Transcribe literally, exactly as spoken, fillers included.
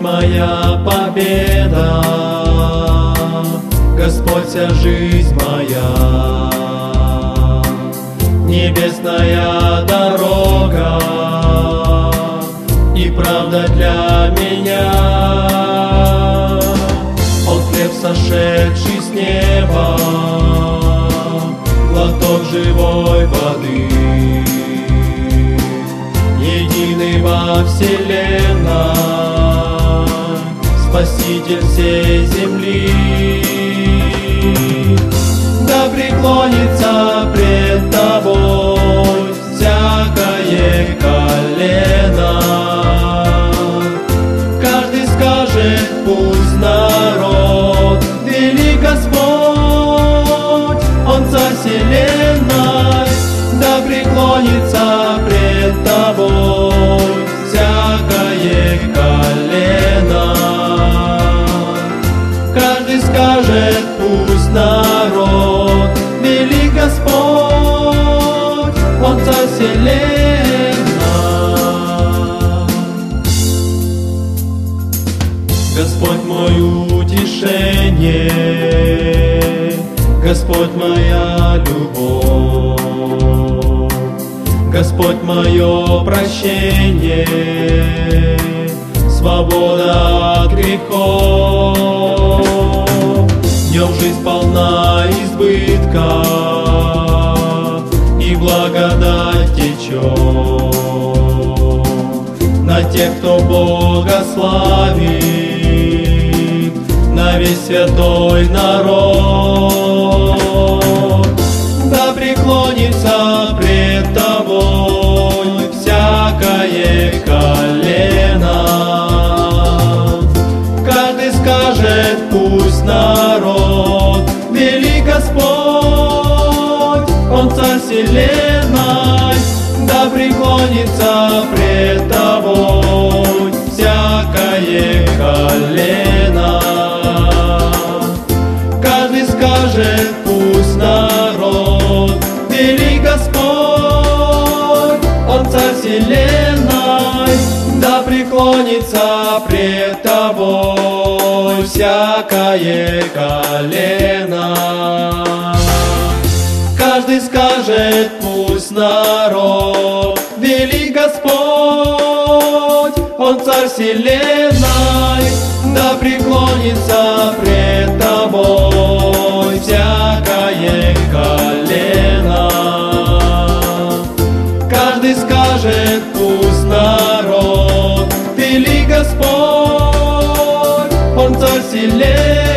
моя победа, Господь, вся жизнь моя. Небесная дорога и правда для меня. Он хлеб, сошедший с неба, глоток живой воды, единый во вселенной, Спаситель всей земли. Да преклонится пред тобой всякое колено, каждый скажет, пусть народ, велик Господь, Он царь вселенной. Да преклонится пред тобой всякое колено, каждый скажет, пусть народ, велик Господь, Он царь вселенной. Господь мой утешение, Господь моя любовь, Господь мое прощение, свобода от грехов. Днем жизнь полна избытка, и благодать течет на тех, кто Бога славит, на весь святой народ. Да преклонится пред тобой всякое колено, каждый скажет, пусть народ, велик Господь, Он царь вселенной. Да преклонится пред тобой всякое колено, каждый скажет, пусть народ, велик Господь, Он царь вселенной. Да преклонится пред тобой всякое колено, каждый скажет, пусть народ, велик Господь, Он царь вселенной. Да преклонится пред тобой всякое колено, каждый скажет, пусть народ, велик Господь, Он царь вселенной.